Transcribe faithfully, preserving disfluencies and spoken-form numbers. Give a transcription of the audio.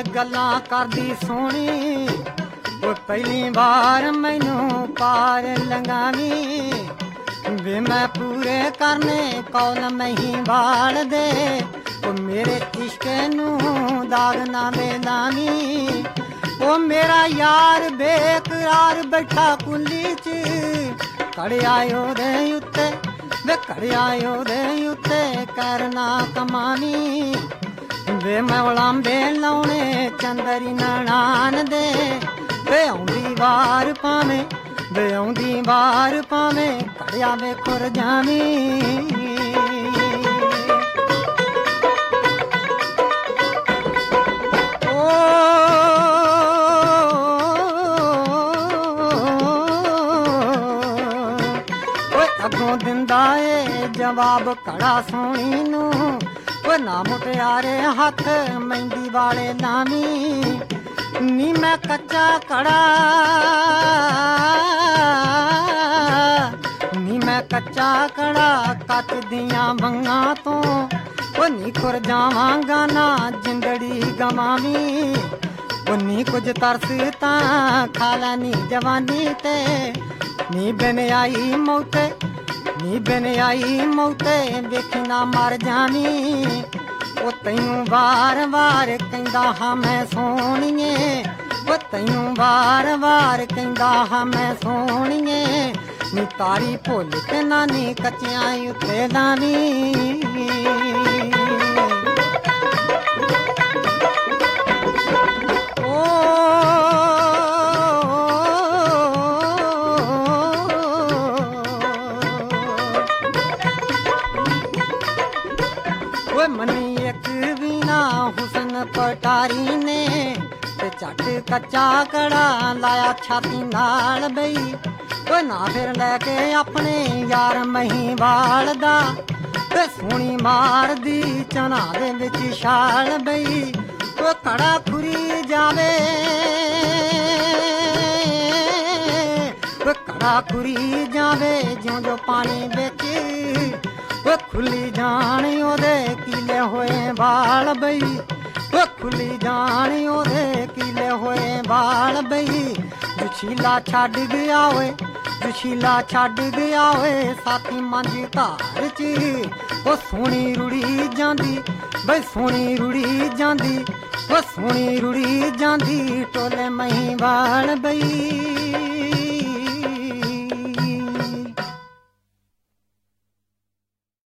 ਗੱਲਾਂ ਕਰਦੀ ਸੋਹਣੀ, ਉਹ ਪਹਿਲੀ ਵਾਰ ਮੈਨੂੰ ਪਾਰ ਲੰਘਾਵੀਂ ਵੇ ਮੈਂ ਪੂਰੇ ਕਰਨੇ ਕੌਲ ਨਹੀਂ ਵਾਲ ਦੇ, ਉਹ ਮੇਰੇ ਇਸ਼ਕ ਨੂੰ ਦਾਗ ਨਾ ਦੇ ਲਾਵੀਂ। ਉਹ ਮੇਰਾ ਯਾਰ ਬੇਕਰਾਰ ਬੈਠਾ ਕੁੱਲੀ ਚ, ਕੜਿਆ ਉਹਦੇ ਉੱਤੇ ਵੇ ਕੜਿਆ ਉਹਦੇ ਉੱਤੇ ਕਰਨਾ ਕਮਾਵੀਂ ਵੇ ਮੈਂ ਉਲਾਂਬੇ ਲਾਉਣੇ ਚੰਦਰੀ ਨਨਾਣ ਦੇ, ਵੇ ਆਉਂਦੀ ਵਾਰ ਭਾਵੇਂ ਵੇ ਆਉਂਦੀ ਵਾਰ ਭਾਵੇਂ ਕੜਿਆ ਵੇ ਖੁਰ ਜਾਵੀਂ। ਅੱਗੋਂ ਦਿੰਦਾ ਏ ਜਵਾਬ ਕੜਾ ਸੋਹਣੀ ਨੂੰ, ਉਹ ਨਾ ਮੁਟਿਆਰੇ ਹੱਥ ਮਹਿੰਦੀ ਵਾਲੇ ਲਾਵੀਂ ਨੀ ਮੈਂ ਕੱਚਾ ਕੜਾ ਨੀ ਮੈਂ ਕੱਚਾ ਕੜਾ ਕੱਚ ਦੀਆਂ ਵੰਗਾਂ ਤੋਂ, ਉਹ ਨੀ ਖੁਰ ਜਾਵਾਂਗਾ ਨਾ ਜਿੰਦੜੀ ਗਵਾਵੀਂ। ਉਹ ਨੀ ਕੁਝ ਤਰਸ ਤਾਂ ਖਾ ਲੈਣੀ ਜਵਾਨੀ ਤੇ, ਨੀ ਬਿਨ ਆਈ ਮੌਤੇ ਨੀ ਬਿਨ ਆਈ ਮੌਤੇ ਵੇਖੀ ਨਾ ਮਰ ਜਾਵੀਂ। ਉਹ ਤੈਨੂੰ ਵਾਰ ਵਾਰ ਕਹਿੰਦਾ ਹਾਂ ਮੈਂ ਸੋਹਣੀਏ, ਉਹ ਤੈਨੂੰ ਵਾਰ ਵਾਰ ਕਹਿੰਦਾ ਹਾਂ ਮੈਂ ਸੋਹਣੀਏ ਨੀ ਤਾਰੀ ਭੁੱਲ ਕੇ ਨਾ ਨੀ ਕੱਚਿਆਂ ਉੱਤੇ ਲਾਵੀਂ। ਮਨੀ ਇੱਕ ਵੀ ਨਾ ਹੁਸਨ ਪਟਾਰੀ ਨੇ, ਤੇ ਝੱਟ ਕੱਚਾ ਕੜਾ ਲਾਇਆ ਛਾਤੀ ਨਾਲ ਬਈ, ਉਹ ਨਾ ਫਿਰ ਲੈ ਕੇ ਆਪਣੇ ਯਾਰ ਮਹੀਵਾਲ ਦਾ, ਤੇ ਸੋਹਣੀ ਮਾਰਦੀ ਚਨਾ ਦੇ ਵਿੱਚ ਛਾਲ ਬਈ। ਉਹ ਕੜਾ ਖੁਰੀ ਜਾਵੇ ਉਹ ਕੜਾ ਖੁਰੀ ਜਾਵੇ ਜਿਉਂ ਜੋ ਪਾਣੀ ਵਿੱਚ, ਉਹ ਖੁੱਲੀ ਜਾਣ ਉਹਦੇ ਕੀਲੇ ਹੋਏ ਵਾਲ ਬਈ, ਉਹ ਖੁੱਲੀ ਜਾਣ ਉਹਦੇ ਕੀਲੇ ਹੋਏ ਵਾਲ ਬਈ। ਜੁਸ਼ੀਲਾ ਛੱਡ ਗਿਆ ਓਏ ਜੁਸ਼ੀਲਾ ਛੱਡ ਗਿਆ ਓਏ ਸਾਥੀ ਮੰਝ ਧਾਰ ਚ, ਉਹ ਸੋਹਣੀ ਰੁੜੀ ਜਾਂਦੀ ਬਈ ਸੋਹਣੀ ਰੁੜੀ ਜਾਂਦੀ, ਉਹ ਸੋਹਣੀ ਰੁੜੀ ਜਾਂਦੀ ਟੋਲੇ ਮਹੀਵਾਲ ਬਈ।